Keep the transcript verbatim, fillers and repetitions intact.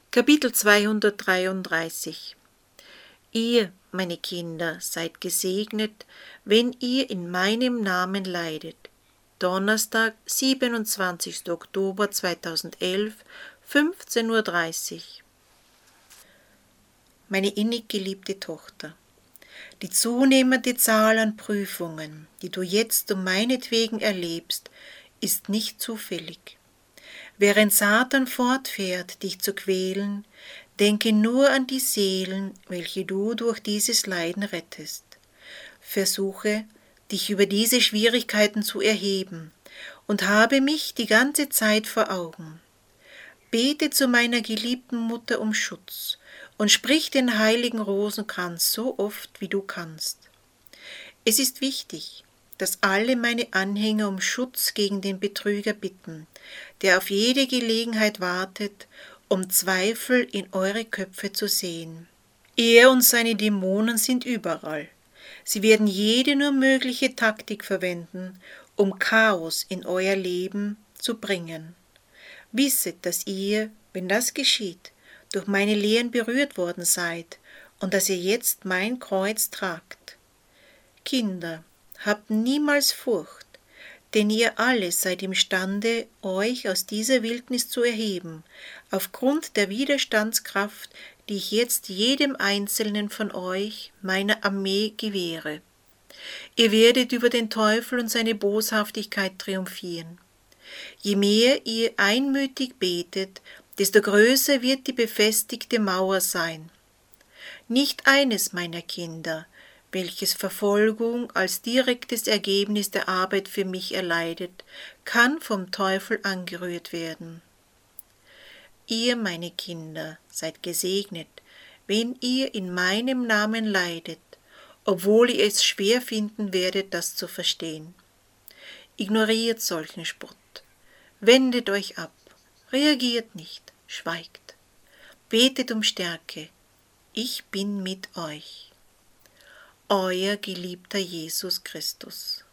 Kapitel zweihundertdreiunddreißig. Ihr, meine Kinder, seid gesegnet, wenn ihr in meinem Namen leidet. Donnerstag, siebenundzwanzigster Oktober zweitausendelf, fünfzehn Uhr dreißig. Meine innig geliebte Tochter, die zunehmende Zahl an Prüfungen, die du jetzt um meinetwegen erlebst, ist nicht zufällig. Während Satan fortfährt, dich zu quälen, denke nur an die Seelen, welche du durch dieses Leiden rettest. Versuche, dich über diese Schwierigkeiten zu erheben und habe mich die ganze Zeit vor Augen. Bete zu meiner geliebten Mutter um Schutz und sprich den heiligen Rosenkranz so oft, wie du kannst. Es ist wichtig, dass alle meine Anhänger um Schutz gegen den Betrüger bitten, der auf jede Gelegenheit wartet, um Zweifel in eure Köpfe zu sehen. Er und seine Dämonen sind überall. Sie werden jede nur mögliche Taktik verwenden, um Chaos in euer Leben zu bringen. Wisset, dass ihr, wenn das geschieht, durch meine Lehren berührt worden seid und dass ihr jetzt mein Kreuz tragt. Kinder, habt niemals Furcht, denn ihr alle seid imstande, euch aus dieser Wildnis zu erheben, aufgrund der Widerstandskraft, die ich jetzt jedem Einzelnen von euch, meiner Armee, gewähre. Ihr werdet über den Teufel und seine Boshaftigkeit triumphieren. Je mehr ihr einmütig betet, desto größer wird die befestigte Mauer sein. Nicht eines meiner Kinder, welches Verfolgung als direktes Ergebnis der Arbeit für mich erleidet, kann vom Teufel angerührt werden. Ihr, meine Kinder, seid gesegnet, wenn ihr in meinem Namen leidet, obwohl ihr es schwer finden werdet, das zu verstehen. Ignoriert solchen Spott, wendet euch ab, reagiert nicht, schweigt, betet um Stärke, ich bin mit euch. Euer geliebter Jesus Christus.